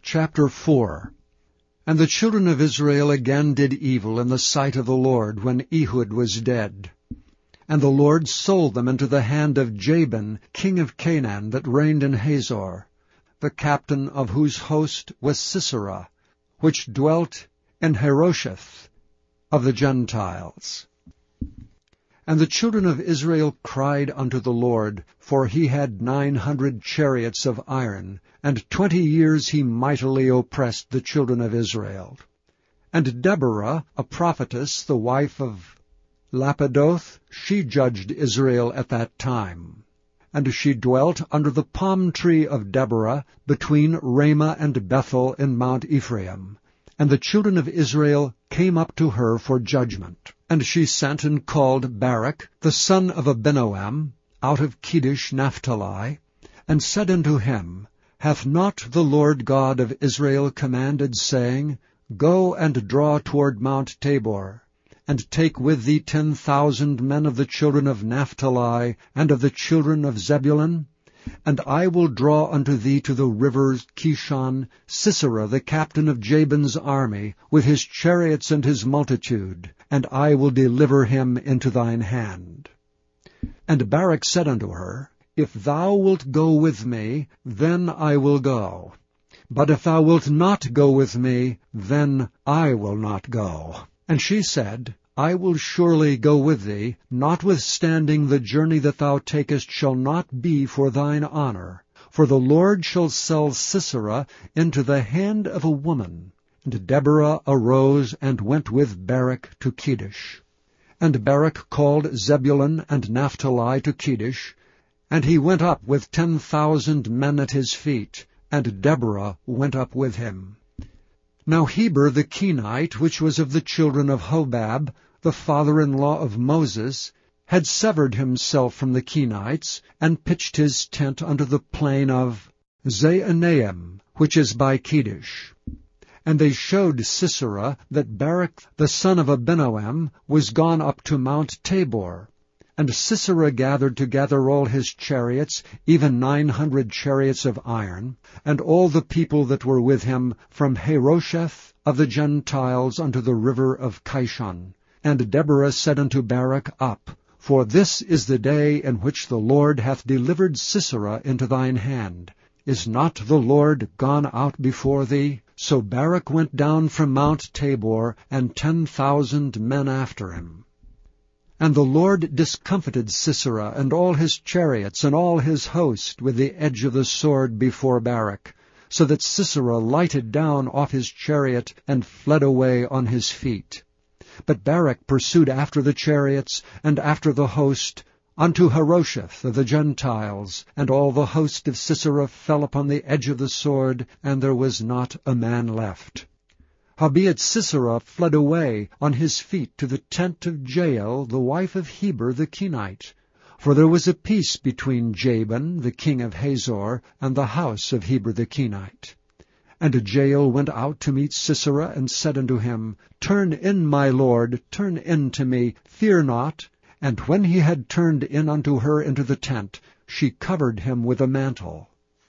Chapter 4. And the children of Israel again did evil in the sight of the Lord when Ehud was dead. And the Lord sold them into the hand of Jabin, king of Canaan, that reigned in Hazor, the captain of whose host was Sisera, which dwelt in Harosheth of the Gentiles. And the children of Israel cried unto the Lord, for he had 900 chariots of iron, and 20 years he mightily oppressed the children of Israel. And Deborah, a prophetess, the wife of Lapidoth, she judged Israel at that time. And she dwelt under the palm tree of Deborah, between Ramah and Bethel in Mount Ephraim. And the children of Israel came up to her for judgment. And she sent and called Barak, the son of Abinoam, out of Kedesh Naphtali, and said unto him, Hath not the Lord God of Israel commanded, saying, Go and draw toward Mount Tabor, and take with thee 10,000 men of the children of Naphtali, and of the children of Zebulun? And I will draw unto thee to the river Kishon Sisera, the captain of Jabin's army, with his chariots and his multitude, and I will deliver him into thine hand. And Barak said unto her, If thou wilt go with me, then I will go. But if thou wilt not go with me, then I will not go. And she said, I will surely go with thee, notwithstanding the journey that thou takest shall not be for thine honor. For the Lord shall sell Sisera into the hand of a woman. And Deborah arose and went with Barak to Kedesh. And Barak called Zebulun and Naphtali to Kedesh, and he went up with 10,000 men at his feet, and Deborah went up with him. Now Heber the Kenite, which was of the children of Hobab, the father-in-law of Moses, had severed himself from the Kenites, and pitched his tent unto the plain of Zaanaim, which is by Kedesh. And they showed Sisera that Barak the son of Abinoam was gone up to Mount Tabor. And Sisera gathered together all his chariots, even 900 chariots of iron, and all the people that were with him, from Harosheth of the Gentiles unto the river of Kishon. And Deborah said unto Barak, Up, for this is the day in which the Lord hath delivered Sisera into thine hand. Is not the Lord gone out before thee? So Barak went down from Mount Tabor, and 10,000 men after him. And the Lord discomfited Sisera, and all his chariots, and all his host, with the edge of the sword before Barak, so that Sisera lighted down off his chariot, and fled away on his feet. But Barak pursued after the chariots, and after the host, unto Harosheth of the Gentiles, and all the host of Sisera fell upon the edge of the sword, and there was not a man left. Howbeit Sisera fled away on his feet to the tent of Jael, the wife of Heber the Kenite. For there was a peace between Jabin, the king of Hazor, and the house of Heber the Kenite. And Jael went out to meet Sisera, and said unto him, Turn in, my lord, turn in to me, fear not. And when he had turned in unto her into the tent, she covered him with a mantle.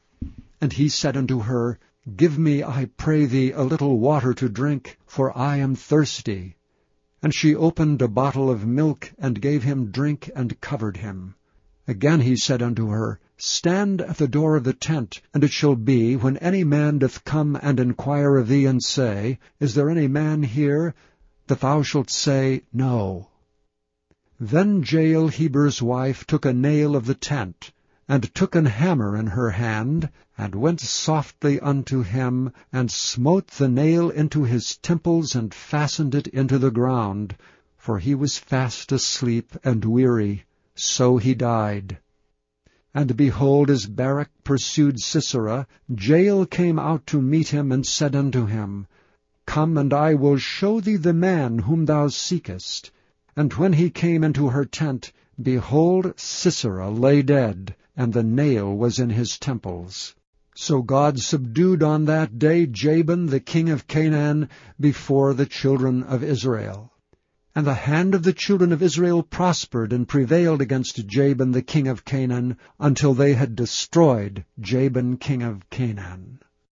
And he said unto her, Give me, I pray thee, a little water to drink, for I am thirsty. And she opened a bottle of milk, and gave him drink, and covered him. Again he said unto her, Stand at the door of the tent, and it shall be, when any man doth come and enquire of thee, and say, Is there any man here? That thou shalt say, No. Then Jael Heber's wife took a nail of the tent, and took an hammer in her hand, and went softly unto him, and smote the nail into his temples, and fastened it into the ground, for he was fast asleep and weary. So he died. And behold, as Barak pursued Sisera, Jael came out to meet him, and said unto him, Come, and I will show thee the man whom thou seekest. And when he came into her tent, behold, Sisera lay dead, and the nail was in his temples. So God subdued on that day Jabin the king of Canaan before the children of Israel. And the hand of the children of Israel prospered and prevailed against Jabin the king of Canaan, until they had destroyed Jabin king of Canaan.